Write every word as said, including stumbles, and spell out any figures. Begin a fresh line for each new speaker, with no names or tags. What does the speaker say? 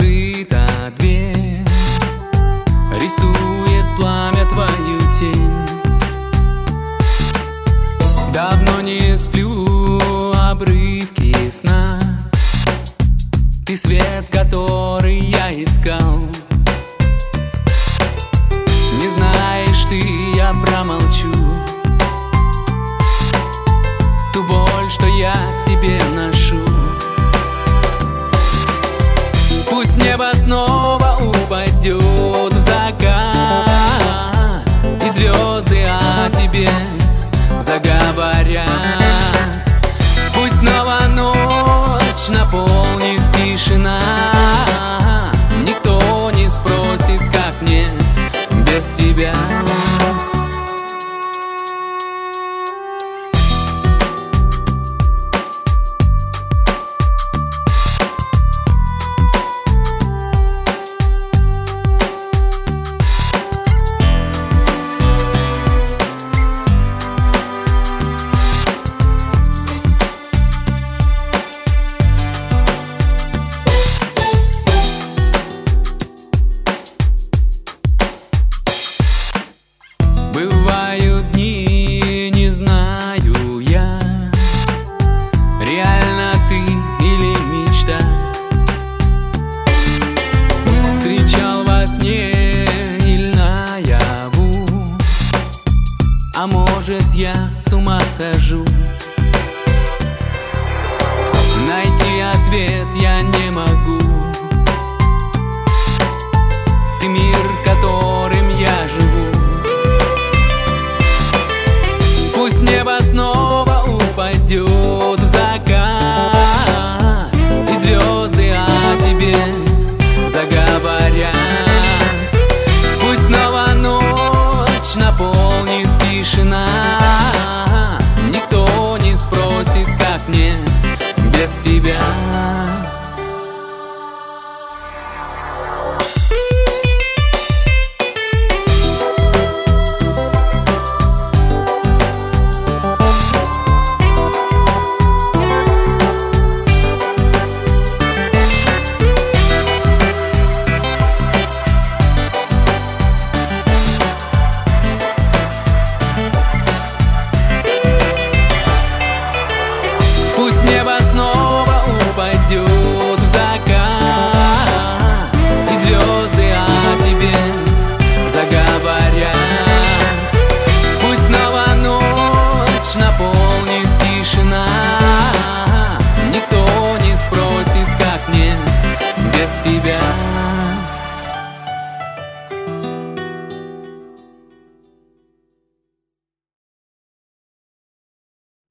закрыта дверь, рисует пламя твою тень. Давно не сплю, обрывки сна. Ты свет, который я искал. Не знаешь ты, я промолчу ту боль, что я в себе ношу. Пусть небо снова упадет в закат, и звезды о тебе заговорят. Пусть снова ночь наполнит тишина. Никто не спросит, как мне без тебя. Бывают дни, не знаю я, реально ты или мечта. Встречал во сне или наяву, а может я с ума схожу. Найти ответ я не могу. Ты мир, которым я живу. Пусть небо снова упадет в закат, и звезды о тебе заговорят. Пусть снова ночь наполнит тишина. Никто не спросит, как мне без тебя. Пусть небо снова упадет в закат, и звезды о тебе заговорят. Пусть снова ночь наполнит тишина. Никто не спросит, как мне без тебя.